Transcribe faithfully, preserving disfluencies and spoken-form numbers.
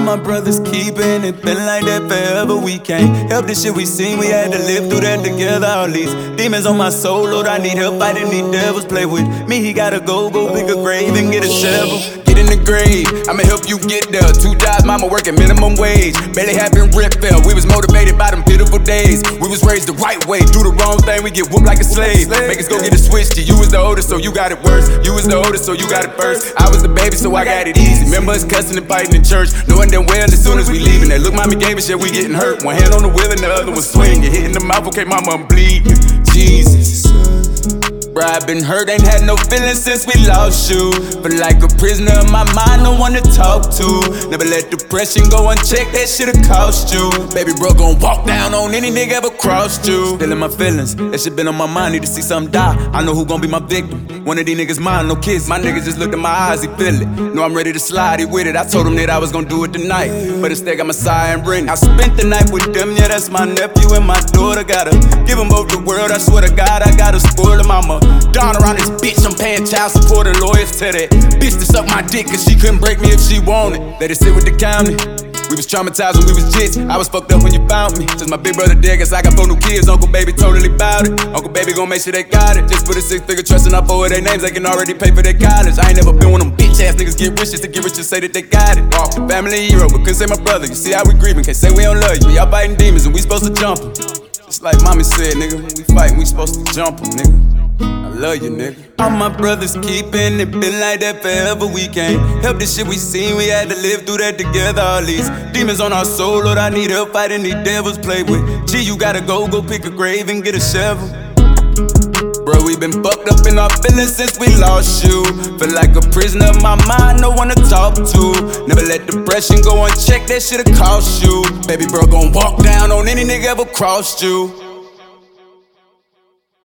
my brothers keeping it, been like that forever. We can't help the shit we seen, we had to live through that together. All these demons on my soul, Lord, I need help fighting these devils. Play with me, he gotta go, go pick a grave and get a shovel. Get in the grave, I'ma help you get there. Two jobs, mama working minimum wage. Barely having rip fell, we was motivated by them pitiful days. We was raised the right way, do the wrong thing, we get whooped like a slave. Make us go get a switch to you was the oldest, so you got it worse. You was the oldest, so you got it first. I was the baby, so I got it easy. Remember us cussing and fighting in church, knowing damn well as soon as we leaving that look mommy gave us, yeah, we getting hurt. One hand on the wheel and the other one swinging, hitting the mouth, okay, mama, I'm bleeding. Jesus. Bruh, I been hurt, ain't had no feelings since we lost you. But like a prisoner in my mind, no one to talk to. Never let depression go unchecked, that shit'll cost you. Baby bro gon' walk down on any nigga ever crossed you. Feeling my feelings, that shit been on my mind, need to see something die. I know who gon' be my victim, one of these niggas mine, no kids. My niggas just looked in my eyes, he feel it. Know I'm ready to slide, he with it. I told him that I was gon' do it tonight, but instead got Messiah and Britney. I spent the night with them, yeah, that's my nephew and my daughter. Gotta give them both the world, I swear to God, I gotta spoil them. I'm a Don around this bitch, I'm paying child support and lawyers to that bitch to suck my dick, cause she couldn't break me if she wanted. Let it sit with the county. We was traumatized when we was jits. I was fucked up when you found me. Since my big brother dead, guess I got four new kids. Uncle Baby totally bout it. Uncle Baby gon' make sure they got it. Just put a six figure trust in up over their names, they can already pay for their college. I ain't never been one of them bitch ass niggas get rich just to get rich and say that they got it. Walk the family hero, but couldn't say my brother. You see how we grieving, can't say we don't love you. Y'all fighting demons and we supposed to jump them. Just like mommy said, nigga, when we fighting, we supposed to jump them, nigga. I love you, nigga. All my brothers keeping it, been like that forever. We can't help the shit we seen, we had to live through that together. All these demons on our soul, Lord, I need help fighting these devils. Play with G, you gotta go, go pick a grave and get a shovel. Bro, we been fucked up in our feelings since we lost you. Feel like a prisoner in my mind, no one to talk to. Never let depression go unchecked, that shit'll cost you. Baby bro gon' walk down on any nigga ever crossed you.